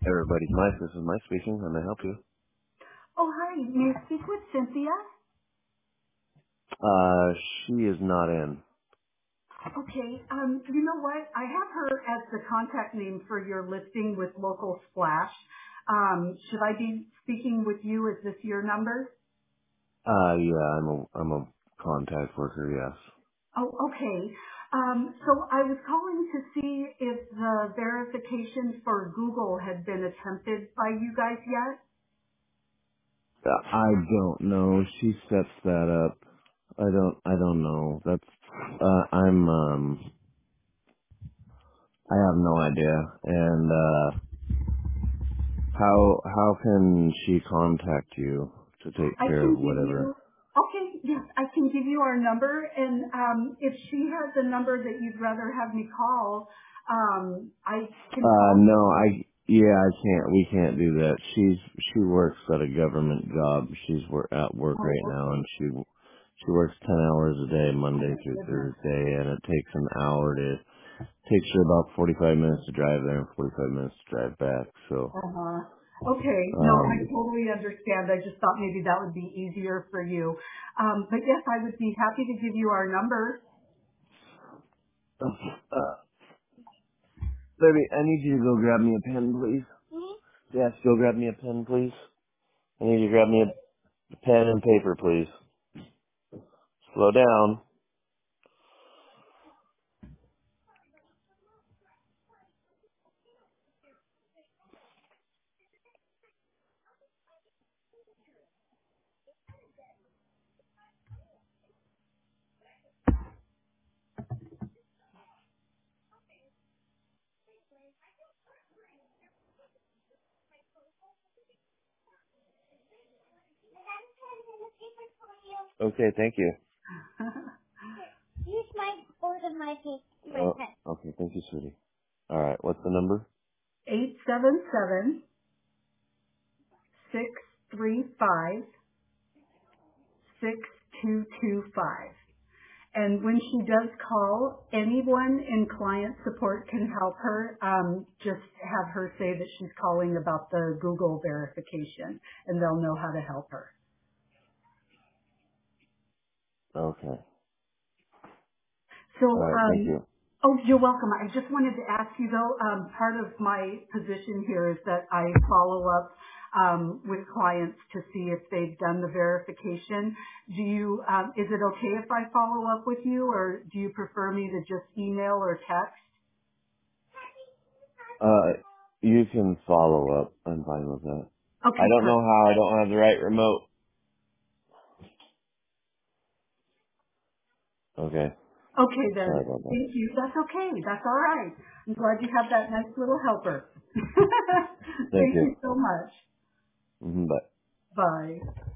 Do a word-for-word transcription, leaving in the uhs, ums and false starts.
Everybody's nice. This is Mike speaking. How may I help you? Oh, hi. May I speak with Cynthia? Uh, she is not in. Okay. Um, you know what? I have her as the contact name for your listing with Local Splash. Um, should I be speaking with you? Is this your number? Uh, yeah, I'm a, I'm a contact worker, yes. Oh, okay. Um, so I was calling to see if the verification for Google had been attempted by you guys yet. Uh, I don't know. She sets that up. I don't, I don't know. That's, uh, I'm, um, I have no idea. And, uh, how, how can she contact you to take I care can of give whatever? you, okay, yes, I can give you our number, and um, if she has a number that you'd rather have me call, um, I can Uh, call. no, I, yeah, I can't, we can't do that. She's, she works at a government job. She's wor- at work Oh, right now okay. and she, she works ten hours a day, Oh Monday my through goodness. Thursday, and it takes an hour to, takes her about forty-five minutes to drive there and forty-five minutes to drive back, so, Uh-huh. Okay, no, I um, totally understand. I just thought maybe that would be easier for you. Um, but yes, I would be happy to give you our number. uh, baby, I need you to go grab me a pen, please. Yes, go grab me a pen, please. I need you to grab me a pen and paper, please. Slow down. Okay, thank you. Oh, okay, thank you, sweetie. Alright, what's the number? Eight seven seven six three five six two two five. And when she does call, anyone in client support can help her. Um, just have her say that she's calling about the Google verification, and they'll know how to help her. Okay. So, Alright, thank um, you. oh, you're welcome. I just wanted to ask you though, um, part of my position here is that I follow up um, with clients to see if they've done the verification. Do you, um, is it okay if I follow up with you, or do you prefer me to just email or text? Uh, you can follow up. I'm fine with that. I Okay, don't know perfect. how I don't have the right remote. Okay. Okay Sorry then. about that. Thank you. That's okay. That's all right. I'm glad you have that nice little helper. Thank Thank you. you so much. Hmm, bye. Bye.